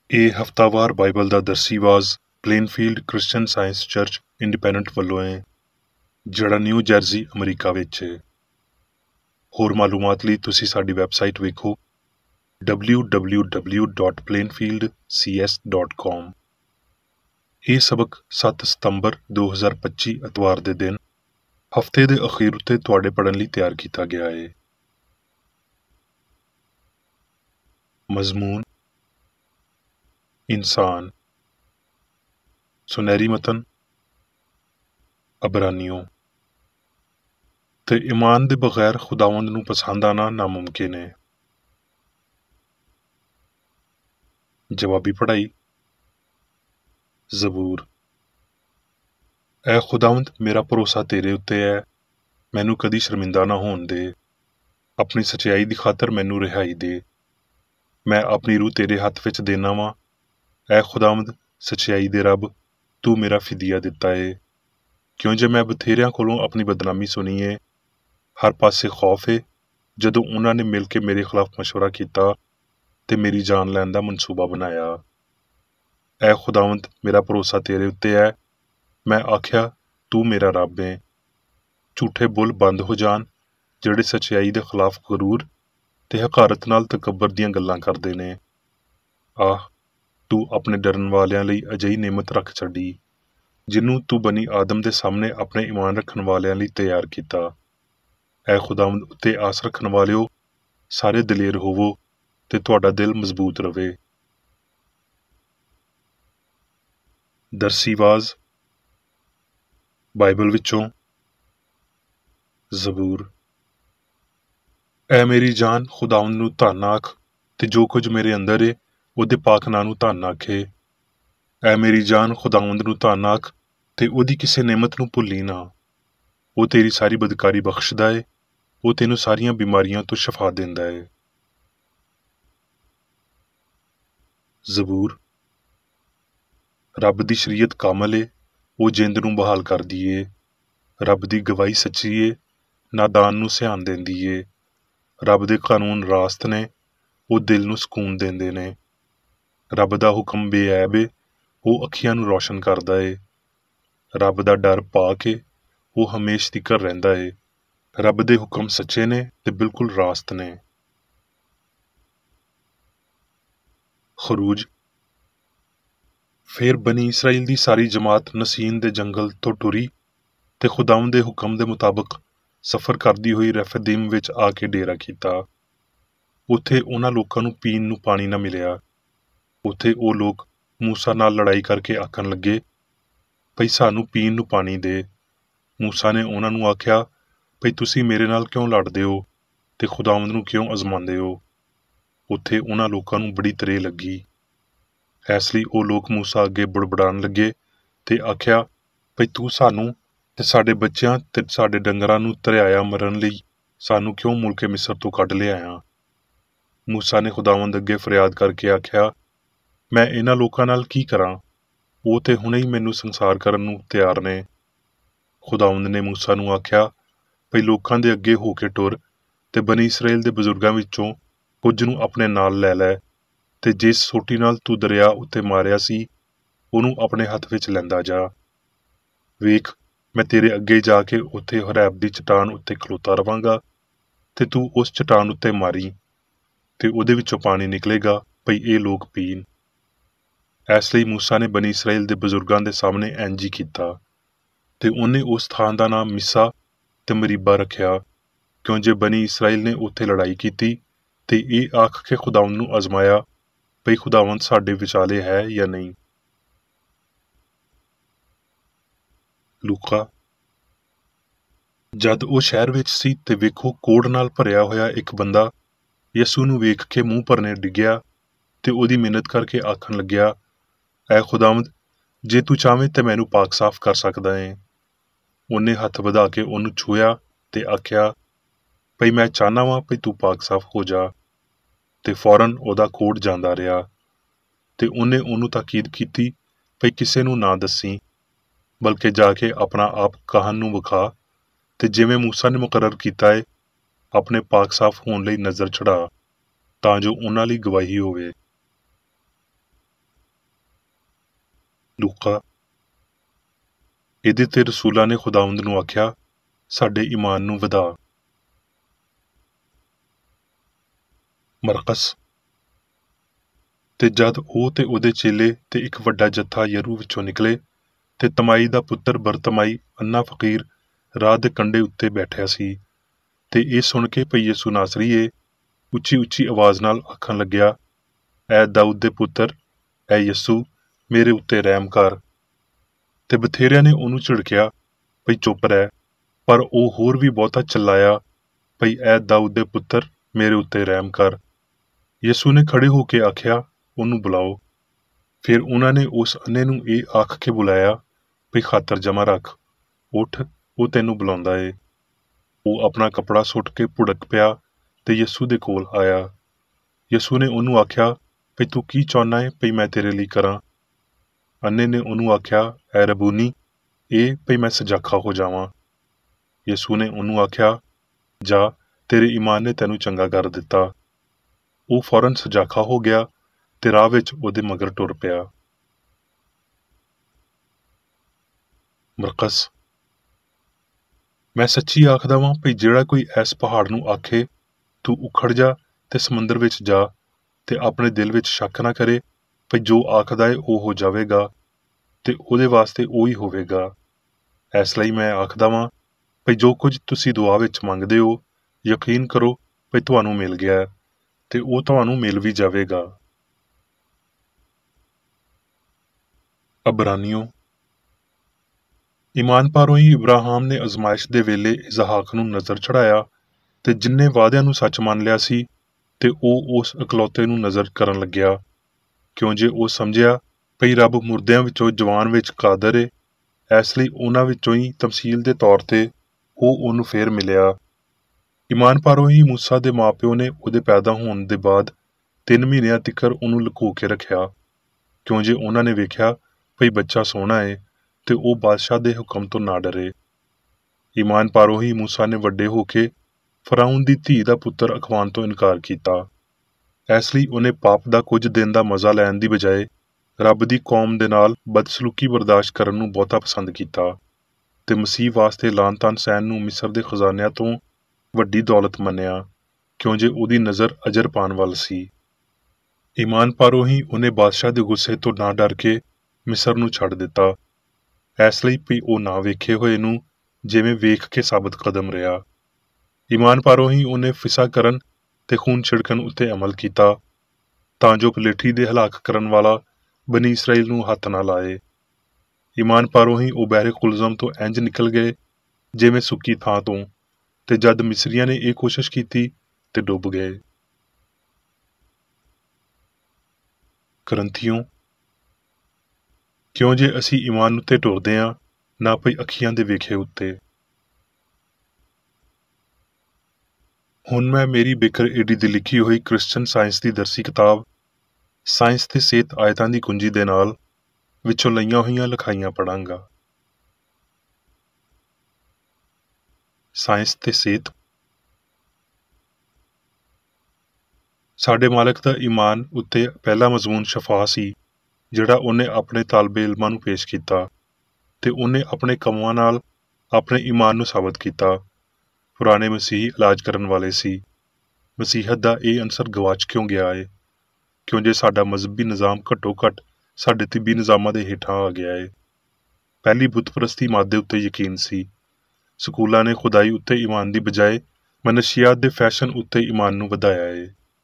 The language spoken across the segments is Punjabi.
ਇਹ ਹਫ਼ਤਾਵਾਰ ਬਾਈਬਲ ਦਾ ਦਰਸੀ ਵਾਜ਼ Plainfield Christian Science Church Independent ਵੱਲੋਂ ਹੈ, ਜਿਹੜਾ ਨਿਊ ਜਰਸੀ, ਅਮਰੀਕਾ ਵਿੱਚ ਹੈ। ਹੋਰ ਮਾਲੂਮਾਤ ਲਈ ਤੁਸੀਂ ਸਾਡੀ ਵੈਬਸਾਈਟ ਵੇਖੋ www.plainfieldcs.com। ਇਹ ਸਬਕ 7 ਸਤੰਬਰ 2025 ਐਤਵਾਰ ਦੇ ਦਿਨ ਹਫ਼ਤੇ ਦੇ ਅਖੀਰ ਉੱਤੇ ਤੁਹਾਡੇ ਪੜ੍ਹਨ ਲਈ ਤਿਆਰ ਕੀਤਾ ਗਿਆ ਹੈ। ਮਜ਼ਮੂਨ ਇਨਸਾਨ, ਸੁਨਹਿਰੀ ਮਤਨ ਅਬਰਾਨੀਓ। ਤੇ ਈਮਾਨ ਦੇ ਬਗੈਰ ਖੁਦਾਵੰਦ ਨੂੰ ਪਸੰਦ ਆਣਾ ਨਾਮੁਮਕਿਨ ਹੈ। ਜਵਾਬੀ ਪੜ੍ਹਾਈ। ਜ਼ਬੂਰ। ਐ ਖੁਦਾਵੰਦ, ਮੇਰਾ ਭਰੋਸਾ ਤੇਰੇ ਉੱਤੇ ਹੈ, ਮੈਨੂੰ ਕਦੀ ਸ਼ਰਮਿੰਦਾ ਨਾ ਹੋਣ ਦੇ। ਆਪਣੀ ਸੱਚਾਈ ਦੀ ਖਾਤਰ ਮੈਨੂੰ ਰਿਹਾਈ ਦੇ। ਮੈਂ ਆਪਣੀ ਰੂਹ ਤੇਰੇ ਹੱਥ ਵਿੱਚ ਦੇਣਾ ਵਾਂ। ਐ ਖੁਦਾਵੰਦ, ਸੱਚਾਈ ਦੇ ਰੱਬ, ਤੂੰ ਮੇਰਾ ਫਿਦਿਆ ਦਿੱਤਾ ਏ। ਕਿਉਂ ਜੇ ਮੈਂ ਬਥੇਰਿਆਂ ਕੋਲੋਂ ਆਪਣੀ ਬਦਨਾਮੀ ਸੁਣੀ ਏ, ਹਰ ਪਾਸੇ ਖੌਫ ਏ, ਜਦੋਂ ਉਹਨਾਂ ਨੇ ਮਿਲ ਕੇ ਮੇਰੇ ਖਿਲਾਫ ਮਸ਼ਵਰਾ ਕੀਤਾ ਤੇ ਮੇਰੀ ਜਾਨ ਲੈਣ ਦਾ ਮਨਸੂਬਾ ਬਣਾਇਆ। ਐ ਖੁਦਾਵੰਦ, ਮੇਰਾ ਭਰੋਸਾ ਤੇਰੇ ਉੱਤੇ ਹੈ। ਮੈਂ ਆਖਿਆ, ਤੂੰ ਮੇਰਾ ਰੱਬ ਏ। ਝੂਠੇ ਬੁੱਲ ਬੰਦ ਹੋ ਜਾਣ, ਜਿਹੜੇ ਸੱਚਾਈ ਦੇ ਖਿਲਾਫ ਗਰੂਰ ਤੇ ਹਕਾਰਤ ਨਾਲ ਤਕੱਬਰ ਦੀਆਂ ਗੱਲਾਂ ਕਰਦੇ ਨੇ। ਆਹ, ਤੂੰ ਆਪਣੇ ਡਰਨ ਵਾਲਿਆਂ ਲਈ ਅਜਿਹੀ ਨਿਮਤ ਰੱਖ ਛੱਡੀ, ਜਿਹਨੂੰ ਤੂੰ ਬਨੀ ਆਦਮ ਦੇ ਸਾਹਮਣੇ ਆਪਣੇ ਈਮਾਨ ਰੱਖਣ ਵਾਲਿਆਂ ਲਈ ਤਿਆਰ ਕੀਤਾ। ਐ ਖੁਦਾਵੰਦ, ਉੱਤੇ ਆਸ ਰੱਖਣ ਵਾਲਿਓ, ਸਾਰੇ ਦਲੇਰ ਹੋਵੋ ਤੇ ਤੁਹਾਡਾ ਦਿਲ ਮਜ਼ਬੂਤ ਰਵੇ। ਦਰਸੀਵਾਜ਼ ਬਾਈਬਲ ਵਿੱਚੋਂ ਜ਼ਬੂਰ। ਐ ਮੇਰੀ ਜਾਨ, ਖੁਦਾਵੰਦ ਨੂੰ ਧੰਨ ਆਖ, ਤੇ ਜੋ ਕੁਝ ਮੇਰੇ ਅੰਦਰ ਏ, ਉਹਦੇ ਪਾਕ ਨਾਂ ਨੂੰ ਧੰਨ ਆਖੇ। ਐ ਮੇਰੀ ਜਾਨ, ਖੁਦਾਵੰਦ ਨੂੰ ਧੰਨ ਆਖ, ਤੇ ਉਹਦੀ ਕਿਸੇ ਨਿਮਤ ਨੂੰ ਭੁੱਲੀ ਨਾ। ਉਹ ਤੇਰੀ ਸਾਰੀ ਬਦਕਾਰੀ ਬਖਸ਼ਦਾ ਏ, ਉਹ ਤੈਨੂੰ ਸਾਰੀਆਂ ਬਿਮਾਰੀਆਂ ਤੋਂ ਸ਼ਫਾ ਦਿੰਦਾ ਏ। ਜ਼ਬੂਰ। ਰੱਬ ਦੀ ਸ਼ਰੀਅਤ ਕਾਮਲ ਏ, ਉਹ ਜਿੰਦ ਨੂੰ ਬਹਾਲ ਕਰਦੀ ਏ। ਰੱਬ ਦੀ ਗਵਾਹੀ ਸੱਚੀ ਏ, ਨਾਦਾਨ ਨੂੰ ਸਿਆਣ ਦਿੰਦੀ ਏ। ਰੱਬ ਦੇ ਕਾਨੂੰਨ ਰਾਸਤ ਨੇ, ਉਹ ਦਿਲ ਨੂੰ ਸਕੂਨ ਦਿੰਦੇ ਨੇ। ਰੱਬ ਦਾ ਹੁਕਮ ਬੇਐਬ ਏ, ਉਹ ਅੱਖੀਆਂ ਨੂੰ ਰੌਸ਼ਨ ਕਰਦਾ ਏ। ਰੱਬ ਦਾ ਡਰ ਪਾਕ ਏ, ਉਹ ਹਮੇਸ਼ ਤਿਕਰ ਰਹਿੰਦਾ ਏ। ਰੱਬ ਦੇ ਹੁਕਮ ਸੱਚੇ ਨੇ ਤੇ ਬਿਲਕੁਲ ਰਾਸਤ ਨੇ। ਖਰੂਜ। ਫੇਰ ਬਨੀ ਇਸਰਾਈਲ ਦੀ ਸਾਰੀ ਜਮਾਤ ਨਸੀਨ ਦੇ ਜੰਗਲ ਤੋਂ ਟੁਰੀ ਤੇ ਖੁਦਾਵੰਦ ਦੇ ਹੁਕਮ ਦੇ ਮੁਤਾਬਕ ਸਫ਼ਰ ਕਰਦੀ ਹੋਈ ਰੈਫਦੀਮ ਵਿੱਚ ਆ ਕੇ ਡੇਰਾ ਕੀਤਾ। ਉੱਥੇ ਉਹਨਾਂ ਲੋਕਾਂ ਨੂੰ ਪੀਣ ਨੂੰ ਪਾਣੀ ਨਾ ਮਿਲਿਆ। ਉੱਥੇ ਉਹ ਲੋਕ ਮੂਸਾ ਨਾਲ ਲੜਾਈ ਕਰਕੇ ਆਖਣ ਲੱਗੇ, ਭਈ ਸਾਨੂੰ ਪੀਣ ਨੂੰ ਪਾਣੀ ਦੇ। ਮੂਸਾ ਨੇ ਉਹਨਾਂ ਨੂੰ ਆਖਿਆ, ਭਈ ਤੁਸੀਂ ਮੇਰੇ ਨਾਲ ਕਿਉਂ ਲੜਦੇ ਹੋ ਤੇ ਖੁਦਾਵੰਦ ਨੂੰ ਕਿਉਂ ਅਜ਼ਮਾਉਂਦੇ ਹੋ। ਉੱਥੇ ਉਹਨਾਂ ਲੋਕਾਂ ਨੂੰ ਬੜੀ ਤ੍ਰੇਹ ਲੱਗੀ। ਇਸ ਲਈ ਉਹ ਲੋਕ ਮੂਸਾ ਅੱਗੇ ਬੁੜਬੜਾਉਣ ਲੱਗੇ ਤੇ ਆਖਿਆ, ਭਈ ਤੂੰ ਸਾਨੂੰ ਤੇ ਸਾਡੇ ਬੱਚਿਆਂ ਤੇ ਸਾਡੇ ਡੰਗਰਾਂ ਨੂੰ ਤਰਿਆਇਆ ਮਰਨ ਲਈ ਸਾਨੂੰ ਕਿਉਂ ਮੁਲਕੇ ਮਿਸਰ ਤੋਂ ਕੱਢ ਲਿਆਇਆ। ਮੂਸਾ ਨੇ ਖੁਦਾਵੰਦ ਅੱਗੇ ਫਰਿਆਦ ਕਰਕੇ ਆਖਿਆ, ਮੈਂ ਇਹਨਾਂ ਲੋਕਾਂ ਨਾਲ ਕੀ ਕਰਾਂ, ਉਹ ਤੇ ਹੁਣੇ ਹੀ ਮੈਨੂੰ ਸੰਸਾਰ ਕਰਨ ਨੂੰ ਤਿਆਰ ਨੇ। ਖੁਦਾਵੰਦ ਨੇ ਮੂਸਾ ਨੂੰ ਆਖਿਆ, ਭਈ ਲੋਕਾਂ ਦੇ ਅੱਗੇ ਹੋ ਕੇ ਟੁਰ ਤੇ ਬਨੀ ਇਸਰਾਏਲ ਦੇ ਬਜ਼ੁਰਗਾਂ ਵਿੱਚੋਂ ਕੁਝ ਨੂੰ ਆਪਣੇ ਨਾਲ ਲੈ ਲੈ, ਤੇ ਜਿਸ ਸੋਟੀ ਨਾਲ ਤੂੰ ਦਰਿਆ ਉੱਤੇ ਮਾਰਿਆ ਸੀ, ਉਹਨੂੰ ਆਪਣੇ ਹੱਥ ਵਿੱਚ ਲੈਂਦਾ ਜਾ। ਵੇਖ, ਮੈਂ ਤੇਰੇ ਅੱਗੇ ਜਾ ਕੇ ਉੱਥੇ ਹੋਰੈਬ ਦੀ ਚਟਾਨ ਉੱਤੇ ਖਲੋਤਾ ਰਵਾਂਗਾ, ਤੇ ਤੂੰ ਉਸ ਚਟਾਨ ਉੱਤੇ ਮਾਰੀ, ਤੇ ਉਹਦੇ ਵਿੱਚੋਂ ਪਾਣੀ ਨਿਕਲੇਗਾ, ਭਈ ਇਹ ਲੋਕ ਪੀਣ। ਇਸ ਲਈ ਮੂਸਾ ਨੇ ਬਨੀ ਇਸਰਾਏਲ ਦੇ ਬਜ਼ੁਰਗਾਂ ਦੇ ਸਾਹਮਣੇ ਇੰਜ ਹੀ ਕੀਤਾ, ਤੇ ਉਹਨੇ ਉਸ ਥਾਂ ਦਾ ਨਾਮ ਮਿਸਾ ਤੇ ਮਰੀਬਾ ਰੱਖਿਆ, ਕਿਉਂ ਜੇ ਬਨੀ ਇਸਰਾਏਲ ਨੇ ਉੱਥੇ ਲੜਾਈ ਕੀਤੀ ਤੇ ਇਹ ਆਖ ਕੇ ਖੁਦਾਵੰਦ ਨੂੰ ਅਜ਼ਮਾਇਆ, ਭਈ ਖੁਦਾਵੰਦ ਸਾਡੇ ਵਿਚਾਲੇ ਹੈ ਜਾਂ ਨਹੀਂ। ਲੂਕਾ। ਜਦ ਉਹ ਸ਼ਹਿਰ ਵਿੱਚ ਸੀ ਤੇ ਵੇਖੋ, ਕੋੜ ਨਾਲ ਭਰਿਆ ਹੋਇਆ ਇੱਕ ਬੰਦਾ ਯਸੂ ਨੂੰ ਵੇਖ ਕੇ ਮੂੰਹ ਭਰਨੇ ਡਿੱਗਿਆ ਤੇ ਉਹਦੀ ਮਿੰਨਤ ਕਰਕੇ ਆਖਣ ਲੱਗਿਆ, ਐ ਖੁਦਾਵੰਦ, ਜੇ ਤੂੰ ਚਾਹਵੇਂ ਤੇ ਮੈਨੂੰ ਪਾਕ ਸਾਫ਼ ਕਰ ਸਕਦਾ ਏ। ਉਹਨੇ ਹੱਥ ਵਧਾ ਕੇ ਉਹਨੂੰ ਛੂਹਿਆ ਤੇ ਆਖਿਆ, ਭਈ ਮੈਂ ਚਾਹੁੰਦਾ ਵਾਂ ਭਈ ਤੂੰ ਪਾਕ ਸਾਫ਼ ਹੋ ਜਾ। ਤੇ ਫੌਰਨ ਉਹਦਾ ਕੋੜ ਜਾਂਦਾ ਰਿਹਾ। ਤੇ ਉਹਨੇ ਉਹਨੂੰ ਤਾਕੀਦ ਕੀਤੀ, ਭਈ ਕਿਸੇ ਨੂੰ ਨਾ ਦੱਸੀ, ਬਲਕਿ ਜਾ ਕੇ ਆਪਣਾ ਆਪ ਕਾਹਨ ਨੂੰ ਵਿਖਾ, ਤੇ ਜਿਵੇਂ ਮੂਸਾ ਨੇ ਮੁਕਰਰ ਕੀਤਾ ਏ, ਆਪਣੇ ਪਾਕ ਸਾਫ਼ ਹੋਣ ਲਈ ਨਜ਼ਰ ਚੜਾ, ਤਾਂ ਜੋ ਉਹਨਾਂ ਲਈ ਗਵਾਹੀ ਹੋਵੇ। ਲੂਕਾ। ਇਹਦੇ ਤੇ ਰਸੂਲਾਂ ਨੇ ਖੁਦਾਵੰਦ ਨੂੰ ਆਖਿਆ, ਸਾਡੇ ਈਮਾਨ ਨੂੰ ਵਧਾ। ਮਰਕਸ। ਤੇ ਜਦ ਉਹ ਤੇ ਉਹਦੇ ਚੇਲੇ ਤੇ ਇੱਕ ਵੱਡਾ ਜੱਥਾ ਯਰੂ ਵਿੱਚੋਂ ਨਿਕਲੇ, ਤੇ ਤਮਾਈ ਦਾ ਪੁੱਤਰ ਬਰਤਮਾਈ ਅੰਨਾ ਫਕੀਰ ਰਾਹ ਦੇ ਕੰਢੇ ਉੱਤੇ ਬੈਠਿਆ ਸੀ, ਤੇ ਇਹ ਸੁਣ ਕੇ ਭਈ ਯਿਸੂ ਨਾਸਰੀਏ ਉੱਚੀ ਉੱਚੀ ਆਵਾਜ਼ ਨਾਲ ਆਖਣ ਲੱਗਿਆ, ਐ ਦਾਊਦ ਦੇ ਪੁੱਤਰ, ਐ ਯਿਸੂ, ਮੇਰੇ ਉੱਤੇ ਰਹਿਮ ਕਰ। ਤੇ ਬਥੇਰਿਆਂ ਨੇ ਉਹਨੂੰ ਝਿੜਕਿਆ ਭਈ ਚੁੱਪ ਰਹਿ, ਪਰ ਉਹ ਹੋਰ ਵੀ ਬਹੁਤਾ ਚਿল্ਲਾਇਆ ਭਈ ਐ ਦਾਊਦ ਦੇ ਪੁੱਤਰ, ਮੇਰੇ ਉੱਤੇ ਰਹਿਮ ਕਰ। ਯਿਸੂ ਨੇ ਖੜੇ ਹੋ ਕੇ ਆਖਿਆ, ਉਹਨੂੰ ਬੁਲਾਓ। ਫਿਰ ਉਹਨਾਂ ਨੇ ਉਸ ਅੰਨੇ ਨੂੰ ਇਹ ਆਖ ਕੇ ਬੁਲਾਇਆ ਭਈ ਖਾਤਰ ਜਮਾ ਰੱਖ, ਉੱਠ, ਉਹ ਤੈਨੂੰ ਬੁਲਾਉਂਦਾ ਏ। ਉਹ ਆਪਣਾ ਕੱਪੜਾ ਸੁੱਟ ਕੇ ਭੁੜਕ ਪਿਆ ਤੇ ਯਿਸੂ ਦੇ ਕੋਲ ਆਇਆ। ਯਿਸੂ ਨੇ ਉਹਨੂੰ ਆਖਿਆ ਭਈ ਤੂੰ ਕੀ ਚਾਹੁੰਦਾ ਏ ਭਈ ਮੈਂ ਤੇਰੇ ਲਈ ਕਰਾਂ। ਅੰਨੇ ਨੇ ਉਹਨੂੰ ਆਖਿਆ, ਐ ਰਬੂਨੀ, ਇਹ ਭਈ ਮੈਂ ਸਜਾਖਾ ਹੋ ਜਾਵਾਂ। ਯਿਸੂ ਨੇ ਉਹਨੂੰ ਆਖਿਆ, ਜਾ, ਤੇਰੇ ਈਮਾਨ ਨੇ ਤੈਨੂੰ ਚੰਗਾ ਕਰ ਦਿੱਤਾ। ਉਹ ਫੌਰਨ ਸਜਾਖਾ ਹੋ ਗਿਆ ਤੇ ਰਾਹ ਵਿੱਚ ਉਹਦੇ ਮਗਰ ਟੁਰ ਪਿਆ। ਮਰਕਸ। ਮੈਂ ਸੱਚੀ ਆਖਦਾ ਵਾਂ ਭਈ ਜਿਹੜਾ ਕੋਈ ਇਸ ਪਹਾੜ ਨੂੰ ਆਖੇ, ਤੂੰ ਉਖੜ ਜਾ ਤੇ ਸਮੁੰਦਰ ਵਿੱਚ ਜਾ, ਤੇ ਆਪਣੇ ਦਿਲ ਵਿੱਚ ਸ਼ੱਕ ਨਾ ਕਰੇ ਭਈ ਜੋ ਆਖਦਾ ਏ ਉਹ ਹੋ ਜਾਵੇਗਾ, ਤੇ ਉਹਦੇ ਵਾਸਤੇ ਉਹੀ ਹੋਵੇਗਾ। ਇਸ ਲਈ ਮੈਂ ਆਖਦਾ ਵਾਂ ਭਈ ਜੋ ਕੁਝ ਤੁਸੀਂ ਦੁਆ ਵਿੱਚ ਮੰਗਦੇ ਹੋ, ਯਕੀਨ ਕਰੋ ਭਈ ਤੁਹਾਨੂੰ ਮਿਲ ਗਿਆ, ਤੇ ਉਹ ਤੁਹਾਨੂੰ ਮਿਲ ਵੀ ਜਾਵੇਗਾ। ਅਬਰਾਨੀਓ। ਈਮਾਨ ਪਾਰੋਂ ਹੀ ਇਬਰਾਹਿਮ ਨੇ ਅਜ਼ਮਾਇਸ਼ ਦੇ ਵੇਲੇ ਇਸਹਾਕ ਨੂੰ ਨਜ਼ਰ ਚੜ੍ਹਾਇਆ, ਤੇ ਜਿੰਨੇ ਵਾਅਦਿਆਂ ਨੂੰ ਸੱਚ ਮੰਨ ਲਿਆ ਸੀ, ਤੇ ਉਹ ਉਸ ਇਕਲੌਤੇ ਨੂੰ ਨਜ਼ਰ ਕਰਨ ਲੱਗਿਆ, ਕਿਉਂ ਜੇ ਉਹ ਸਮਝਿਆ ਭਈ ਰੱਬ ਮੁਰਦਿਆਂ ਵਿੱਚੋਂ ਜਵਾਨ ਵਿੱਚ ਕਾਦਰ ਏ। ਇਸ ਲਈ ਉਹਨਾਂ ਵਿੱਚੋਂ ਹੀ ਤਮਸੀਲ ਦੇ ਤੌਰ ਤੇ ਉਹ ਉਹਨੂੰ ਫੇਰ ਮਿਲਿਆ। ਈਮਾਨ ਪਾਰੋਂ ਹੀ ਮੂਸਾ ਦੇ ਮਾਂ-ਪਿਓ ਨੇ ਉਹਦੇ ਪੈਦਾ ਹੋਣ ਦੇ ਬਾਅਦ 3 ਮਹੀਨਿਆਂ ਤੀਕਰ ਉਹਨੂੰ ਲੁਕੋ ਕੇ ਰੱਖਿਆ, ਕਿਉਂ ਜੇ ਉਹਨਾਂ ਨੇ ਵੇਖਿਆ ਭਈ ਬੱਚਾ ਸੋਹਣਾ ਏ, ਤੇ ਉਹ ਬਾਦਸ਼ਾਹ ਦੇ ਹੁਕਮ ਤੋਂ ਨਾ ਡਰੇ। ਈਮਾਨ ਪਾਰੋਂ ਹੀ ਮੂਸਾ ਨੇ ਵੱਡੇ ਹੋ ਕੇ ਫਰਾਊਨ ਦੀ ਧੀ ਦਾ ਪੁੱਤਰ ਅਖਵਾਉਣ ਤੋਂ ਇਨਕਾਰ ਕੀਤਾ। ਇਸ ਲਈ ਉਹਨੇ ਪਾਪ ਦਾ ਕੁਝ ਦਿਨ ਦਾ ਮਜ਼ਾ ਲੈਣ ਦੀ ਬਜਾਏ ਰੱਬ ਦੀ ਕੌਮ ਦੇ ਨਾਲ ਬਦਸਲੂਕੀ ਬਰਦਾਸ਼ਤ ਕਰਨ ਨੂੰ ਬਹੁਤਾ ਪਸੰਦ ਕੀਤਾ, ਤੇ ਮਸੀਹ ਵਾਸਤੇ ਲਾਨ-ਤਾਨ ਸਹਿਣ ਨੂੰ ਮਿਸਰ ਦੇ ਖਜ਼ਾਨਿਆਂ ਤੋਂ ਵੱਡੀ ਦੌਲਤ ਮੰਨਿਆ, ਕਿਉਂ ਜੇ ਉਹਦੀ ਨਜ਼ਰ ਅਜਰ ਪਾਉਣ ਵੱਲ ਸੀ। ਈਮਾਨ ਪਾਰੋਂ ਹੀ ਉਹਨੇ ਬਾਦਸ਼ਾਹ ਦੇ ਗੁੱਸੇ ਤੋਂ ਨਾ ਡਰ ਕੇ ਮਿਸਰ ਨੂੰ ਛੱਡ ਦਿੱਤਾ, ਇਸ ਲਈ ਵੀ ਉਹ ਨਾ ਵੇਖੇ ਹੋਏ ਨੂੰ ਜਿਵੇਂ ਵੇਖ ਕੇ ਸਾਬਤ ਕਦਮ ਰਿਹਾ। ਈਮਾਨ ਪਾਰੋਂ ਹੀ ਉਹਨੇ ਫਿਸਾ ਕਰਨ ਤੇ ਖੂਨ ਛਿੜਕਣ ਉੱਤੇ ਅਮਲ ਕੀਤਾ, ਤਾਂ ਜੋ ਪਲੇਠੀ ਦੇ ਹਲਾਕ ਕਰਨ ਵਾਲਾ ਬਨੀ ਇਸਰਾਈਲ ਨੂੰ ਹੱਥ ਨਾ ਲਾਏ। ਈਮਾਨ ਪਾਰੋਂ ਹੀ ਉਹ ਬਹਿਰੇ ਕੁਲਜ਼ਮ ਤੋਂ ਇੰਜ ਨਿਕਲ ਗਏ ਜਿਵੇਂ ਸੁੱਕੀ ਥਾਂ ਤੋਂ, ਤੇ ਜਦ ਮਿਸਰੀਆਂ ਨੇ ਇਹ ਕੋਸ਼ਿਸ਼ ਕੀਤੀ ਤੇ ਡੁੱਬ ਗਏ। ਕਰੰਥੀਓ। ਕਿਉਂ ਜੇ ਅਸੀਂ ਈਮਾਨ ਉੱਤੇ ਟੁਰਦੇ ਹਾਂ, ਨਾ ਪਈ ਅੱਖੀਆਂ ਦੇ ਵੇਖੇ ਉੱਤੇ। ਹੁਣ ਮੈਂ ਮੇਰੀ ਬਿਕਰ ਏਡੀ ਦੀ ਲਿਖੀ ਹੋਈ ਕ੍ਰਿਸਚਨ ਸਾਇੰਸ ਦੀ ਦਰਸੀ ਕਿਤਾਬ ਸਾਇੰਸ ਤੇ ਸਿਹਤ ਆਇਤਾਂ ਦੀ ਕੁੰਜੀ ਦੇ ਨਾਲ ਵਿੱਚੋਂ ਲਈਆਂ ਹੋਈਆਂ ਲਿਖਾਈਆਂ ਪੜ੍ਹਾਂਗਾ। ਸਾਇੰਸ ਤੇ ਸਿਹਤ। ਸਾਡੇ ਮਾਲਕ ਦਾ ਈਮਾਨ ਉੱਤੇ ਪਹਿਲਾ ਮਜ਼ਮੂਨ ਸ਼ਫਾ ਸੀ, ਜਿਹੜਾ ਉਹਨੇ ਆਪਣੇ ਤਾਲਬੇ ਇਲਮਾਂ ਨੂੰ ਪੇਸ਼ ਕੀਤਾ, ਤੇ ਉਹਨੇ ਆਪਣੇ ਕੰਮਾਂ ਨਾਲ ਆਪਣੇ ਈਮਾਨ ਨੂੰ ਸਾਬਤ ਕੀਤਾ। ਪੁਰਾਣੇ ਮਸੀਹੀ ਇਲਾਜ ਕਰਨ ਵਾਲੇ ਸੀ। ਮਸੀਹਤ ਦਾ ਇਹ ਅੰਸਰ ਗਵਾਚ ਕਿਉਂ ਗਿਆ ਏ? ਕਿਉਂ ਜੇ ਸਾਡਾ ਮਜ਼ਹਬੀ ਨਿਜ਼ਾਮ ਘੱਟੋ ਘੱਟ ਸਾਡੇ ਤਿੱਬੀ ਨਿਜ਼ਾਮਾਂ ਦੇ ਹੇਠਾਂ ਆ ਗਿਆ ਏ। ਪਹਿਲੀ ਬੁੱਤ-ਪ੍ਰਸਤੀ ਮਾਦੇ ਉੱਤੇ ਯਕੀਨ ਸੀ। ਸਕੂਲਾਂ ਨੇ ਖੁਦਾਈ ਉੱਤੇ ਈਮਾਨ ਦੀ ਬਜਾਏ ਮਨਸ਼ੀਆਤ ਦੇ ਫੈਸ਼ਨ ਉੱਤੇ ਈਮਾਨ ਨੂੰ ਵਧਾਇਆ ਏ।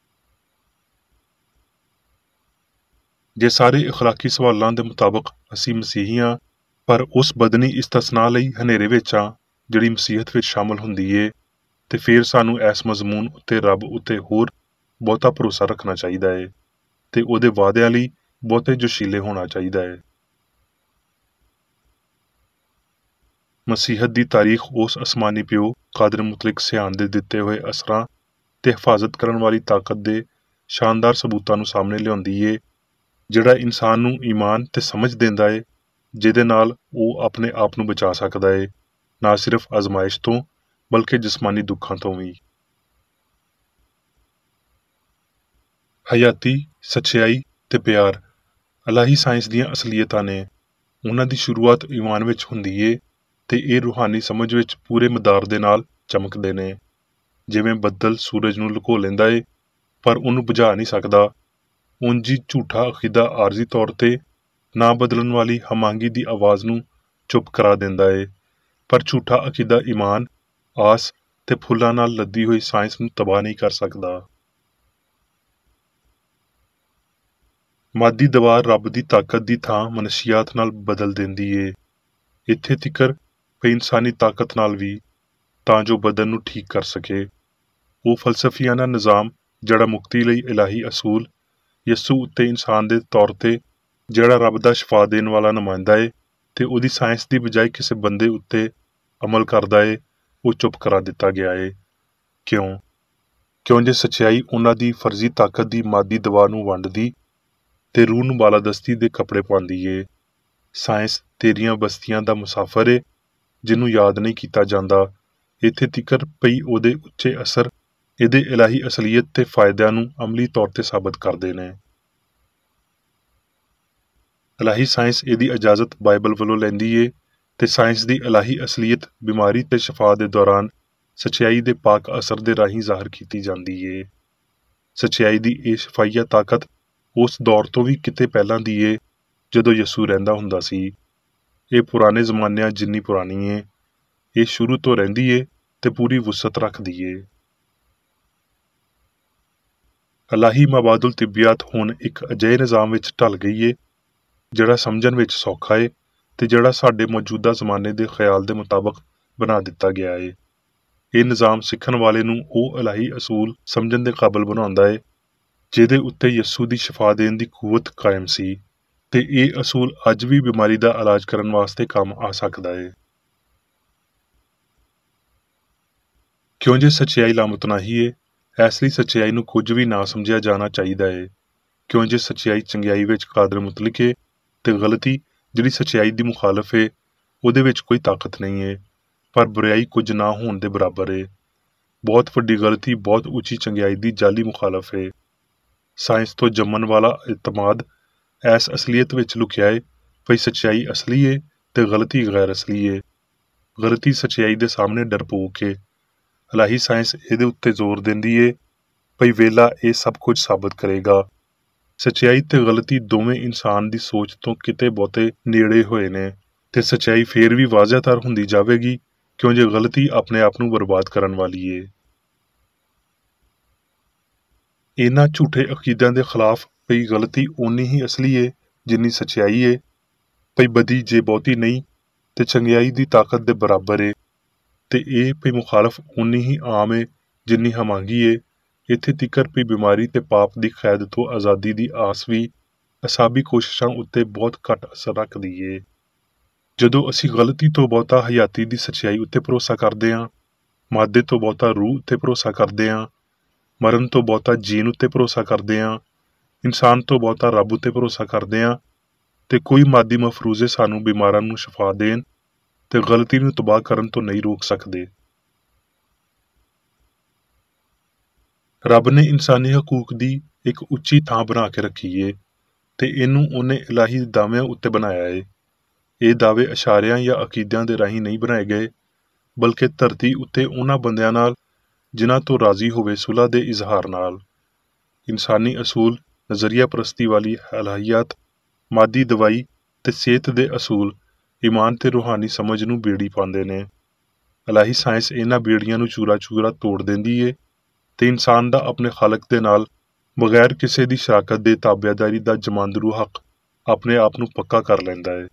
ਜੇ ਸਾਰੇ ਇਖਲਾਕੀ ਸਵਾਲਾਂ ਦੇ ਮੁਤਾਬਕ ਅਸੀਂ ਮਸੀਹੀ ਹਾਂ, ਪਰ ਉਸ ਬਦਨੀ ਇਸਤਸਨਾ ਲਈ ਹਨੇਰੇ ਵਿੱਚ ਹਾਂ ਜਿਹੜੀ ਮਸੀਹਤ ਵਿੱਚ ਸ਼ਾਮਲ ਹੁੰਦੀ ਏ, ਤੇ ਫਿਰ ਸਾਨੂੰ ਇਸ ਮਜ਼ਮੂਨ ਉੱਤੇ ਰੱਬ ਉੱਤੇ ਹੋਰ ਬਹੁਤਾ ਭਰੋਸਾ ਰੱਖਣਾ ਚਾਹੀਦਾ ਏ, ਤੇ ਉਹਦੇ ਵਾਅਦਿਆਂ ਲਈ ਬਹੁਤੇ ਜੋਸ਼ੀਲੇ ਹੋਣਾ ਚਾਹੀਦਾ ਏ। ਮਸੀਹਤ ਦੀ ਤਾਰੀਖ ਉਸ ਅਸਮਾਨੀ ਪਿਓ ਕਾਦਰ ਮੁਤਲਕ ਸਿਆਣ ਦੇ ਦਿੱਤੇ ਹੋਏ ਅਸਰਾਂ ਤੇ ਹਿਫਾਜ਼ਤ ਕਰਨ ਵਾਲੀ ਤਾਕਤ ਦੇ ਸ਼ਾਨਦਾਰ ਸਬੂਤਾਂ ਨੂੰ ਸਾਹਮਣੇ ਲਿਆਉਂਦੀ ਏ, ਜਿਹੜਾ ਇਨਸਾਨ ਨੂੰ ਈਮਾਨ ਤੇ ਸਮਝ ਦਿੰਦਾ ਏ, ਜਿਹਦੇ ਨਾਲ ਉਹ ਆਪਣੇ ਆਪ ਨੂੰ ਬਚਾ ਸਕਦਾ ਏ, ਨਾ ਸਿਰਫ ਅਜ਼ਮਾਇਸ਼ ਤੋਂ ਬਲਕਿ ਜਿਸਮਾਨੀ ਦੁੱਖਾਂ ਤੋਂ ਵੀ। ਹਯਾਤੀ, ਸੱਚਾਈ ਤੇ ਪਿਆਰ ਇਲਾਹੀ ਸਾਇੰਸ ਦੀਆਂ ਅਸਲੀਅਤਾਂ ਨੇ, ਉਹਨਾਂ ਦੀ ਸ਼ੁਰੂਆਤ ਈਮਾਨ ਵਿੱਚ ਹੁੰਦੀ ਏ ਤੇ ਇਹ ਰੂਹਾਨੀ ਸਮਝ ਵਿੱਚ ਪੂਰੇ ਮਦਾਰ ਦੇ ਨਾਲ ਚਮਕਦੇ ਨੇ। ਜਿਵੇਂ ਬੱਦਲ ਸੂਰਜ ਨੂੰ ਲੁਕੋ ਲੈਂਦਾ ਏ ਪਰ ਉਹਨੂੰ ਬੁਝਾ ਨਹੀਂ ਸਕਦਾ, ਉਂਝ ਹੀ ਝੂਠਾ ਅਕੀਦਾ ਆਰਜ਼ੀ ਤੌਰ ਤੇ ਨਾ ਬਦਲਣ ਵਾਲੀ ਹਮਾਂਗੀ ਦੀ ਆਵਾਜ਼ ਨੂੰ ਚੁੱਪ ਕਰਾ ਦਿੰਦਾ ਏ, ਪਰ ਝੂਠਾ ਅਕੀਦਾ ਈਮਾਨ, ਆਸ ਤੇ ਫੁੱਲਾਂ ਨਾਲ ਲੱਦੀ ਹੋਈ ਸਾਇੰਸ ਨੂੰ ਤਬਾਹ ਨਹੀਂ ਕਰ ਸਕਦਾ। ਮਾਦੀ ਦਵਾ ਰੱਬ ਦੀ ਤਾਕਤ ਦੀ ਥਾਂ ਮਨਸ਼ੀਆਤ ਨਾਲ ਬਦਲ ਦਿੰਦੀ ਏ, ਇੱਥੇ ਤਿਕਰ ਵੀ ਇਨਸਾਨੀ ਤਾਕਤ ਨਾਲ ਵੀ, ਤਾਂ ਜੋ ਬਦਨ ਨੂੰ ਠੀਕ ਕਰ ਸਕੇ। ਉਹ ਫਲਸਫੀਆਨਾ ਨਿਜ਼ਾਮ ਜਿਹੜਾ ਮੁਕਤੀ ਲਈ ਇਲਾਹੀ ਅਸੂਲ, ਯਸੂ ਉੱਤੇ ਇਨਸਾਨ ਦੇ ਤੌਰ ਤੇ ਜਿਹੜਾ ਰੱਬ ਦਾ ਸ਼ਿਫਾ ਦੇਣ ਵਾਲਾ ਨੁਮਾਇੰਦਾ ਏ ਤੇ ਉਹਦੀ ਸਾਇੰਸ ਦੀ ਬਜਾਏ ਕਿਸੇ ਬੰਦੇ ਉੱਤੇ ਅਮਲ ਕਰਦਾ ਏ, ਉਹ ਚੁੱਪ ਕਰਾ ਦਿੱਤਾ ਗਿਆ ਏ। ਕਿਉਂ ਜੇ ਸੱਚਾਈ ਉਹਨਾਂ ਦੀ ਫਰਜ਼ੀ ਤਾਕਤ ਦੀ ਮਾਦੀ ਦਵਾ ਨੂੰ ਵੰਡਦੀ ਤੇ ਰੂਹ ਨੂੰ ਬਾਲਾਦਸਤੀ ਦੇ ਕੱਪੜੇ ਪਾਉਂਦੀ ਏ। ਸਾਇੰਸ ਤੇਰੀਆਂ ਬਸਤੀਆਂ ਦਾ ਮੁਸਾਫਰ ਏ ਜਿਹਨੂੰ ਯਾਦ ਨਹੀਂ ਕੀਤਾ ਜਾਂਦਾ, ਇੱਥੇ ਤਿਕਰ ਪਈ ਉਹਦੇ ਉੱਚੇ ਅਸਰ ਇਹਦੇ ਇਲਾਹੀ ਅਸਲੀਅਤ ਤੇ ਫਾਇਦਿਆਂ ਨੂੰ ਅਮਲੀ ਤੌਰ ਤੇ ਸਾਬਤ ਕਰਦੇ ਨੇ। ਇਲਾਹੀ ਸਾਇੰਸ ਇਹਦੀ ਇਜਾਜ਼ਤ ਬਾਈਬਲ ਵੱਲੋਂ ਲੈਂਦੀ ਏ ਤੇ ਸਾਇੰਸ ਦੀ ਇਲਾਹੀ ਅਸਲੀਅਤ ਬਿਮਾਰੀ ਤੇ ਸ਼ਿਫਾ ਦੇ ਦੌਰਾਨ ਸੱਚਾਈ ਦੇ ਪਾਕ ਅਸਰ ਦੇ ਰਾਹੀਂ ਜ਼ਾਹਰ ਕੀਤੀ ਜਾਂਦੀ ਏ। ਸੱਚਾਈ ਦੀ ਇਹ ਸ਼ਿਫਾਈਆ ਤਾਕਤ ਉਸ ਦੌਰ ਤੋਂ ਵੀ ਕਿਤੇ ਪਹਿਲਾਂ ਦੀ ਏ ਜਦੋਂ ਯਸੂ ਰਹਿੰਦਾ ਹੁੰਦਾ ਸੀ। ਇਹ ਪੁਰਾਣੇ ਜ਼ਮਾਨਿਆਂ ਜਿੰਨੀ ਪੁਰਾਣੀ ਏ, ਇਹ ਸ਼ੁਰੂ ਤੋਂ ਰਹਿੰਦੀ ਏ ਤੇ ਪੂਰੀ ਵੁਸਅਤ ਰੱਖਦੀ ਏ। ਇਲਾਹੀ ਮਬਾਦੁਲ ਤਿੱਬਿਆਤ ਹੁਣ ਇੱਕ ਅਜਿਹੇ ਨਿਜ਼ਾਮ ਵਿੱਚ ਢਲ ਗਈ ਏ ਜਿਹੜਾ ਸਮਝਣ ਵਿੱਚ ਸੌਖਾ ਏ ਤੇ ਜਿਹੜਾ ਸਾਡੇ ਮੌਜੂਦਾ ਜ਼ਮਾਨੇ ਦੇ ਖਿਆਲ ਦੇ ਮੁਤਾਬਕ ਬਣਾ ਦਿੱਤਾ ਗਿਆ ਏ। ਇਹ ਨਿਜ਼ਾਮ ਸਿੱਖਣ ਵਾਲੇ ਨੂੰ ਉਹ ਇਲਾਹੀ ਅਸੂਲ ਸਮਝਣ ਦੇ ਕਾਬਲ ਬਣਾਉਂਦਾ ਏ ਜਿਹਦੇ ਉੱਤੇ ਯਸੂ ਦੀ ਸ਼ਿਫਾ ਦੇਣ ਦੀ ਕੂਵਤ ਕਾਇਮ ਸੀ, ਤੇ ਇਹ ਅਸੂਲ ਅੱਜ ਵੀ ਬਿਮਾਰੀ ਦਾ ਇਲਾਜ ਕਰਨ ਵਾਸਤੇ ਕੰਮ ਆ ਸਕਦਾ ਏ। ਕਿਉਂ ਜੇ ਸੱਚਾਈ ਲਾਮਤਨਾਹੀ ਏ, ਇਸ ਲਈ ਸੱਚਾਈ ਨੂੰ ਕੁਝ ਵੀ ਨਾ ਸਮਝਿਆ ਜਾਣਾ ਚਾਹੀਦਾ ਏ। ਕਿਉਂ ਜੇ ਸੱਚਾਈ ਚੰਗਿਆਈ ਵਿੱਚ ਕਾਦਰ ਮੁਤਲਕ ਏ ਤੇ ਗਲਤੀ ਜਿਹੜੀ ਸੱਚਾਈ ਦੀ ਮੁਖਾਲਫ ਏ ਉਹਦੇ ਵਿੱਚ ਕੋਈ ਤਾਕਤ ਨਹੀਂ ਏ, ਪਰ ਬੁਰਾਈ ਕੁਝ ਨਾ ਹੋਣ ਦੇ ਬਰਾਬਰ ਏ। ਬਹੁਤ ਵੱਡੀ ਗਲਤੀ ਬਹੁਤ ਉੱਚੀ ਚੰਗਿਆਈ ਦੀ ਜਾਲੀ ਮੁਖਾਲਫ ਏ। ਸਾਇੰਸ ਤੋਂ ਜੰਮਣ ਵਾਲਾ ਇਤਮਾਦ ਇਸ ਅਸਲੀਅਤ ਵਿੱਚ ਲੁਕਿਆ ਏ ਭਈ ਸੱਚਾਈ ਅਸਲੀ ਏ ਤੇ ਗਲਤੀ ਗੈਰ ਅਸਲੀ ਏ। ਗਲਤੀ ਸੱਚਾਈ ਦੇ ਸਾਹਮਣੇ ਡਰਪੋਕ ਏ। ਇਲਾਹੀ ਸਾਇੰਸ ਇਹਦੇ ਉੱਤੇ ਜ਼ੋਰ ਦਿੰਦੀ ਏ ਭਈ ਵੇਲਾ ਇਹ ਸਭ ਕੁਝ ਸਾਬਤ ਕਰੇਗਾ। ਸੱਚਾਈ ਤੇ ਗਲਤੀ ਦੋਵੇਂ ਇਨਸਾਨ ਦੀ ਸੋਚ ਤੋਂ ਕਿਤੇ ਬਹੁਤੇ ਨੇੜੇ ਹੋਏ ਨੇ ਤੇ ਸੱਚਾਈ ਫੇਰ ਵੀ ਵਾਜ਼ਹਤਰ ਹੁੰਦੀ ਜਾਵੇਗੀ ਕਿਉਂ ਜੇ ਗਲਤੀ ਆਪਣੇ ਆਪ ਨੂੰ ਬਰਬਾਦ ਕਰਨ ਵਾਲੀ ਏ। ਇਹਨਾਂ ਝੂਠੇ ਅਕੀਦਿਆਂ ਦੇ ਖਿਲਾਫ ਪਈ ਗਲਤੀ ਓਨੀ ਹੀ ਅਸਲੀ ਏ ਜਿੰਨੀ ਸੱਚਾਈ ਏ, ਪਈ ਬਦੀ ਜੇ ਬਹੁਤੀ ਨਹੀਂ ਤੇ ਚੰਗਿਆਈ ਦੀ ਤਾਕਤ ਦੇ ਬਰਾਬਰ ਏ, ਤੇ ਇਹ ਪਈ ਮੁਖਾਲਫ ਓਨੀ ਹੀ ਆਮ ਏ ਜਿੰਨੀ ਹਮਾਂਗੀ ਏ। ਇੱਥੇ ਤਿਕਰ ਪਈ ਬਿਮਾਰੀ ਤੇ ਪਾਪ ਦੀ ਕੈਦ ਤੋਂ ਆਜ਼ਾਦੀ ਦੀ ਆਸ ਵੀ ਅਸਾਬੀ ਕੋਸ਼ਿਸ਼ਾਂ ਉੱਤੇ ਬਹੁਤ ਘੱਟ ਅਸਰ ਰੱਖਦੀ ਏ। ਜਦੋਂ ਅਸੀਂ ਗਲਤੀ ਤੋਂ ਬਹੁਤਾ ਹਯਾਤੀ ਦੀ ਸੱਚਾਈ ਉੱਤੇ ਭਰੋਸਾ ਕਰਦੇ ਆਂ, ਮਾਦੇ ਤੋਂ ਬਹੁਤਾ ਰੂਹ ਉੱਤੇ ਭਰੋਸਾ ਕਰਦੇ ਆਂ, ਮਰਨ ਤੋਂ ਬਹੁਤਾ ਜੀਨ ਉੱਤੇ ਭਰੋਸਾ ਕਰਦੇ ਆਂ, ਇਨਸਾਨ ਤੋਂ ਬਹੁਤਾ ਰੱਬ ਉੱਤੇ ਭਰੋਸਾ ਕਰਦੇ ਆਂ, ਤੇ ਕੋਈ ਮਾਦੀ ਮਫਰੂਜ਼ੇ ਸਾਨੂੰ ਬਿਮਾਰਾਂ ਨੂੰ ਸ਼ਿਫਾ ਦੇਣ ਤੇ ਗਲਤੀ ਨੂੰ ਤਬਾਹ ਕਰਨ ਤੋਂ ਨਹੀਂ ਰੋਕ ਸਕਦੇ। ਰੱਬ ਨੇ ਇਨਸਾਨੀ ਹਕੂਕ ਦੀ ਇੱਕ ਉੱਚੀ ਥਾਂ ਬਣਾ ਕੇ ਰੱਖੀ ਏ ਤੇ ਇਹਨੂੰ ਉਹਨੇ ਇਲਾਹੀ ਦਾਅਵਿਆਂ ਉੱਤੇ ਬਣਾਇਆ ਏ। ਇਹ ਦਾਅਵੇ ਇਸ਼ਾਰਿਆਂ ਜਾਂ ਅਕੀਦਿਆਂ ਦੇ ਰਾਹੀਂ ਨਹੀਂ ਬਣਾਏ ਗਏ, ਬਲਕਿ ਧਰਤੀ ਉੱਤੇ ਉਹਨਾਂ ਬੰਦਿਆਂ ਨਾਲ ਜਿਨ੍ਹਾਂ ਤੋਂ ਰਾਜ਼ੀ ਹੋਵੇ ਸੁਲ੍ਹਾ ਦੇ ਇਜ਼ਹਾਰ ਨਾਲ। ਇਨਸਾਨੀ ਅਸੂਲ, ਨਜ਼ਰੀਆ ਪ੍ਰਸਤੀ ਵਾਲੀ ਇਲਾਹੀਆਤ, ਮਾਦੀ ਦਵਾਈ ਤੇ ਸਿਹਤ ਦੇ ਅਸੂਲ ਈਮਾਨ ਤੇ ਰੂਹਾਨੀ ਸਮਝ ਨੂੰ ਬੇੜੀ ਪਾਉਂਦੇ ਨੇ। ਇਲਾਹੀ ਸਾਇੰਸ ਇਹਨਾਂ ਬੇੜੀਆਂ ਨੂੰ ਚੂਰਾ-ਚੂਰਾ ਤੋੜ ਦਿੰਦੀ ਏ ਤੇ ਇਨਸਾਨ ਦਾ ਆਪਣੇ ਖਾਲਕ ਦੇ ਨਾਲ ਬਗੈਰ ਕਿਸੇ ਦੀ ਸ਼ਰਾਕਤ ਦੇ ਤਾਬਿਆਦਾਰੀ ਦਾ ਜਮਾਂਦਰੂ ਹੱਕ ਆਪਣੇ ਆਪ ਨੂੰ ਪੱਕਾ ਕਰ ਲੈਂਦਾ ਏ।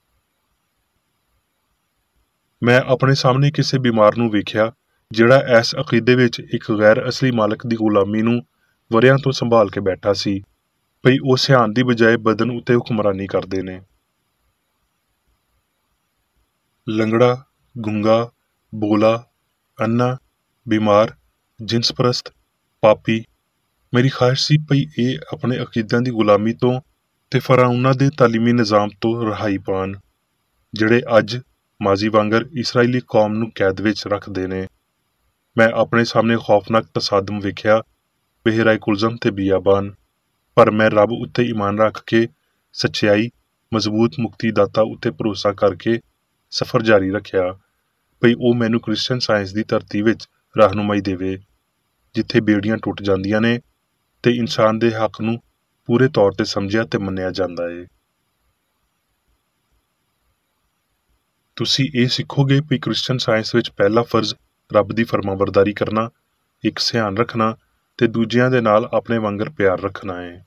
ਮੈਂ ਆਪਣੇ ਸਾਹਮਣੇ ਕਿਸੇ ਬਿਮਾਰ ਨੂੰ ਵੇਖਿਆ ਜਿਹੜਾ ਇਸ ਅਕੀਦੇ ਵਿੱਚ ਇੱਕ ਗੈਰ ਅਸਲੀ ਮਾਲਕ ਦੀ ਗੁਲਾਮੀ ਨੂੰ ਵਰ੍ਹਿਆਂ ਤੋਂ ਸੰਭਾਲ ਕੇ ਬੈਠਾ ਸੀ ਭਈ ਉਹ ਸਿਆਣ ਦੀ ਬਜਾਏ ਬਦਨ ਉੱਤੇ ਹੁਕਮਰਾਨੀ ਕਰਦੇ ਨੇ। ਲੰਗੜਾ, ਗੁੰਗਾ, ਬੋਲਾ, ਅੰਨਾ, ਬਿਮਾਰ, ਜਿਨਸਪਰਸਤ, ਪਾਪੀ, ਮੇਰੀ ਖਾਹਿਸ਼ ਸੀ ਭਈ ਇਹ ਆਪਣੇ ਅਕੀਦਿਆਂ ਦੀ ਗੁਲਾਮੀ ਤੋਂ ਤੇ ਫਰਾਊਨਾਂ ਦੇ ਤਾਲੀਮੀ ਨਿਜ਼ਾਮ ਤੋਂ ਰਿਹਾਈ ਪਾਣ ਜਿਹੜੇ ਅੱਜ ਮਾਜ਼ੀ ਵਾਂਗਰ ਇਸਰਾਈਲੀ ਕੌਮ ਨੂੰ ਕੈਦ ਵਿੱਚ ਰੱਖਦੇ ਨੇ। ਮੈਂ ਆਪਣੇ ਸਾਹਮਣੇ ਖੌਫਨਾਕ ਤਸਾਦਮ ਵੇਖਿਆ, ਬਹਿਰਾਏ ਕੁਲਜ਼ਮ ਤੇ ਬੀਆਬਾਨ, ਪਰ ਮੈਂ ਰੱਬ ਉੱਤੇ ਈਮਾਨ ਰੱਖ ਕੇ ਸੱਚਾਈ ਮਜ਼ਬੂਤ ਮੁਕਤੀਦਾਤਾ ਉੱਤੇ ਭਰੋਸਾ ਕਰਕੇ ਸਫ਼ਰ ਜਾਰੀ ਰੱਖਿਆ ਭਈ ਉਹ ਮੈਨੂੰ ਕ੍ਰਿਸਚਨ ਸਾਇੰਸ ਦੀ ਧਰਤੀ ਵਿੱਚ ਰਹਿਨੁਮਾਈ ਦੇਵੇ, ਜਿੱਥੇ ਬੇੜੀਆਂ ਟੁੱਟ ਜਾਂਦੀਆਂ ਨੇ ਤੇ ਇਨਸਾਨ ਦੇ ਹੱਕ ਨੂੰ ਪੂਰੇ ਤੌਰ ਤੇ ਸਮਝਿਆ ਤੇ ਮੰਨਿਆ ਜਾਂਦਾ ਹੈ। ਤੁਸੀਂ ਇਹ ਸਿੱਖੋਗੇ ਕਿ ਕ੍ਰਿਸਚਨ ਸਾਇੰਸ ਵਿੱਚ ਪਹਿਲਾ ਫਰਜ਼ ਰੱਬ ਦੀ ਫਰਮਾਬਰਦਾਰੀ ਕਰਨਾ, ਇੱਕ ਸਿਆਣ ਰੱਖਣਾ ਤੇ ਦੂਜਿਆਂ ਦੇ ਨਾਲ ਆਪਣੇ ਵਾਂਗਰ ਪਿਆਰ ਰੱਖਣਾ ਹੈ।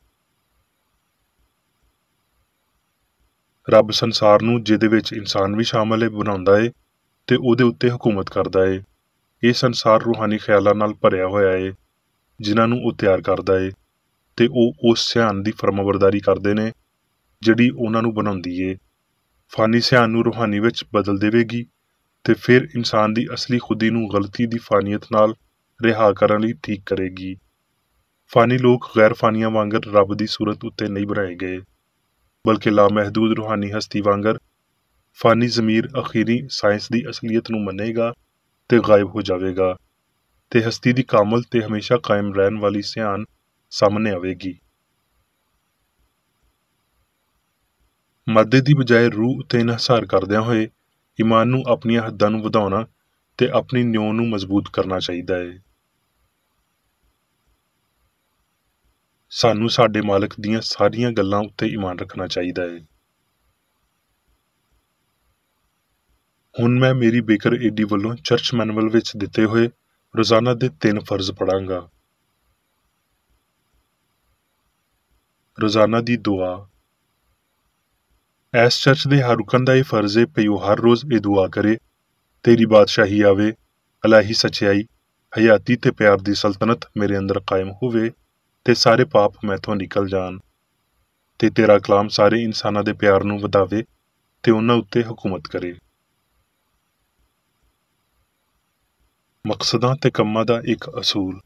ਰੱਬ ਸੰਸਾਰ ਨੂੰ, ਜਿਹਦੇ ਵਿੱਚ ਇਨਸਾਨ ਵੀ ਸ਼ਾਮਲ ਹੈ, ਬਣਾਉਂਦਾ ਹੈ ਤੇ ਉਹਦੇ ਉੱਤੇ ਹਕੂਮਤ ਕਰਦਾ ਹੈ। ਇਹ ਸੰਸਾਰ ਰੂਹਾਨੀ ਖਿਆਲਾਂ ਨਾਲ ਭਰਿਆ ਹੋਇਆ ਹੈ, ਜਿਨ੍ਹਾਂ ਨੂੰ ਉਹ ਤਿਆਰ ਕਰਦਾ ਹੈ ਤੇ ਉਹ ਉਸ ਸਿਆਣ ਦੀ ਫਰਮਾਬਰਦਾਰੀ ਕਰਦੇ ਨੇ ਜਿਹੜੀ ਉਹਨਾਂ ਨੂੰ ਬਣਾਉਂਦੀ ਏ। ਫਾਨੀ ਸਿਆਣ ਨੂੰ ਰੂਹਾਨੀ ਵਿੱਚ ਬਦਲ ਦੇਵੇਗੀ ਤੇ ਫਿਰ ਇਨਸਾਨ ਦੀ ਅਸਲੀ ਖੁਦੀ ਨੂੰ ਗਲਤੀ ਦੀ ਫਾਨੀਅਤ ਨਾਲ ਰਿਹਾ ਕਰਨ ਲਈ ਠੀਕ ਕਰੇਗੀ। ਫਾਨੀ ਲੋਕ ਗੈਰ ਫਾਨੀਆਂ ਵਾਂਗਰ ਰੱਬ ਦੀ ਸੂਰਤ ਉੱਤੇ ਨਹੀਂ ਬਣਾਏ ਗਏ, ਬਲਕਿ ਲਾਮਹਿਦੂਦ ਰੂਹਾਨੀ ਹਸਤੀ ਵਾਂਗਰ। ਫਾਨੀ ਜ਼ਮੀਰ ਅਖੀਰੀ ਸਾਇੰਸ ਦੀ ਅਸਲੀਅਤ ਨੂੰ ਮੰਨੇਗਾ ਤੇ ਗਾਇਬ ਹੋ ਜਾਵੇਗਾ ਤੇ ਹਸਤੀ ਦੀ ਕਾਮਲ ਤੇ ਹਮੇਸ਼ਾ ਕਾਇਮ ਰਹਿਣ ਵਾਲੀ ਸਿਆਣ ਸਾਹਮਣੇ ਆਵੇਗੀ। ਮਾਦੇ ਦੀ ਬਜਾਏ ਰੂਹ ਉੱਤੇ ਇਨਹਸਾਰ ਕਰਦਿਆਂ ਹੋਏ ਈਮਾਨ ਨੂੰ ਆਪਣੀਆਂ ਹੱਦਾਂ ਨੂੰ ਵਧਾਉਣਾ ਤੇ ਆਪਣੀ ਨਿਉ ਨੂੰ ਮਜ਼ਬੂਤ ਕਰਨਾ ਚਾਹੀਦਾ ਹੈ। ਸਾਨੂੰ ਸਾਡੇ ਮਾਲਕ ਦੀਆਂ ਸਾਰੀਆਂ ਗੱਲਾਂ ਉੱਤੇ ਈਮਾਨ ਰੱਖਣਾ ਚਾਹੀਦਾ ਹੈ। ਹੁਣ ਮੈਂ ਮੇਰੀ ਬੇਕਰ ਏਡੀ ਵੱਲੋਂ ਚਰਚ ਮੈਨੂਅਲ ਵਿੱਚ ਦਿੱਤੇ ਹੋਏ ਰੋਜ਼ਾਨਾ ਦੇ 3 ਫਰਜ਼ ਪੜਾਂਗਾ। ਰੋਜ਼ਾਨਾ ਦੀ ਦੁਆ। ਇਸ ਚਰਚ ਦੇ ਹਰ ਰੁਕਨ ਦਾ ਇਹ ਫਰਜ਼ ਹੈ ਕਿ ਉਹ ਹਰ ਰੋਜ਼ ਇਹ ਦੁਆ ਕਰੇ, ਤੇਰੀ ਬਾਦਸ਼ਾਹੀ ਆਵੇ, ਇਲਾਹੀ ਸੱਚਾਈ, ਹਯਾਤੀ ਤੇ ਪਿਆਰ ਦੀ ਸਲਤਨਤ ਮੇਰੇ ਅੰਦਰ ਕਾਇਮ ਹੋਵੇ ਤੇ ਸਾਰੇ ਪਾਪ ਮੈਥੋਂ ਨਿਕਲ ਜਾਣ ਤੇ ਤੇਰਾ ਕਲਾਮ ਸਾਰੇ ਇਨਸਾਨਾਂ ਦੇ ਪਿਆਰ ਨੂੰ ਵਧਾਵੇ ਤੇ ਉਹਨਾਂ ਉੱਤੇ ਹਕੂਮਤ ਕਰੇ। ਮਕਸਦਾਂ ਤੇ ਕੰਮਾਂ ਦਾ ਇੱਕ ਅਸੂਲ।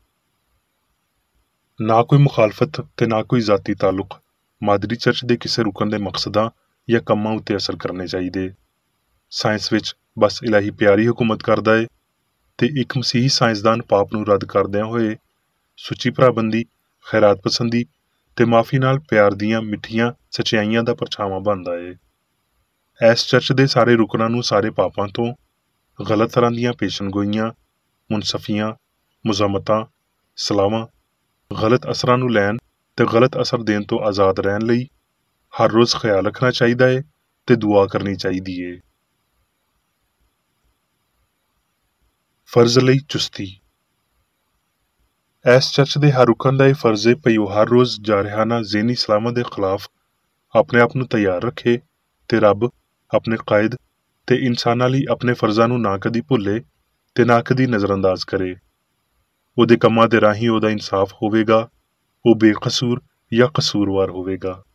ਨਾ ਕੋਈ ਮੁਖਾਲਫਤ ਤੇ ਨਾ ਕੋਈ ਜ਼ਾਤੀ ਤਾਲੁਕ ਮਾਦਰੀ ਚਰਚ ਦੇ ਕਿਸੇ ਰੁਕਨ ਦੇ ਮਕਸਦਾਂ ਜਾਂ ਕੰਮਾਂ ਉੱਤੇ ਅਸਰ ਕਰਨੇ ਚਾਹੀਦੇ। ਸਾਇੰਸ ਵਿੱਚ ਬਸ ਇਲਾਹੀ ਪਿਆਰ ਹੀ ਹਕੂਮਤ ਕਰਦਾ ਹੈ ਤੇ ਇੱਕ ਮਸੀਹੀ ਸਾਇੰਸਦਾਨ ਪਾਪ ਨੂੰ ਰੱਦ ਕਰਦਿਆਂ ਹੋਏ ਸੁੱਚੀ ਭਰਾਬੰਦੀ, ਖੈਰਾਤ ਪਸੰਦੀ ਤੇ ਮਾਫੀ ਨਾਲ ਪਿਆਰ ਦੀਆਂ ਮਿੱਠੀਆਂ ਸਚਾਈਆਂ ਦਾ ਪਰਛਾਵਾਂ ਬਣਦਾ ਹੈ। ਇਸ ਚਰਚ ਦੇ ਸਾਰੇ ਰੁਕਨਾਂ ਨੂੰ ਸਾਰੇ ਪਾਪਾਂ ਤੋਂ, ਗਲਤ ਤਰ੍ਹਾਂ ਦੀਆਂ ਪੇਸ਼ਨਗੋਈਆਂ, ਮੁਨਸਫੀਆਂ, ਮੁਜ਼ਾਮਤਾਂ, ਸਲਾਵਾਂ, ਗਲਤ ਅਸਰਾਂ ਨੂੰ ਲੈਣ ਤੇ ਗਲਤ ਅਸਰ ਦੇਣ ਤੋਂ ਆਜ਼ਾਦ ਰਹਿਣ ਲਈ ਹਰ ਰੋਜ਼ ਖਿਆਲ ਰੱਖਣਾ ਚਾਹੀਦਾ ਹੈ ਤੇ ਦੁਆ ਕਰਨੀ ਚਾਹੀਦੀ ਹੈ। ਫਰਜ਼ ਲਈ ਚੁਸਤੀ। ਇਸ ਚਰਚ ਦੇ ਹਰ ਰੁਕਨ ਦਾ ਇਹ ਫਰਜ਼ ਹੈ ਕਿ ਉਹ ਹਰ ਰੋਜ਼ ਜਾਰਹਾਨਾ ਜ਼ਹਿਨੀ ਸਲਾਮਤ ਦੇ ਖਿਲਾਫ ਆਪਣੇ ਆਪ ਨੂੰ ਤਿਆਰ ਰੱਖੇ ਤੇ ਰੱਬ, ਆਪਣੇ ਕਾਇਦ ਤੇ ਇਨਸਾਨਾਂ ਲਈ ਆਪਣੇ ਫਰਜ਼ਾਂ ਨੂੰ ਨਾ ਕਦੀ ਭੁੱਲੇ ਤੇ ਨਾ ਕਦੀ ਨਜ਼ਰਅੰਦਾਜ਼ ਕਰੇ। ਉਹਦੇ ਕੰਮਾਂ ਦੇ ਰਾਹੀਂ ਉਹਦਾ ਇਨਸਾਫ ਹੋਵੇਗਾ, ਉਹ ਬੇਕਸੂਰ ਜਾਂ ਕਸੂਰਵਾਰ ਹੋਵੇਗਾ।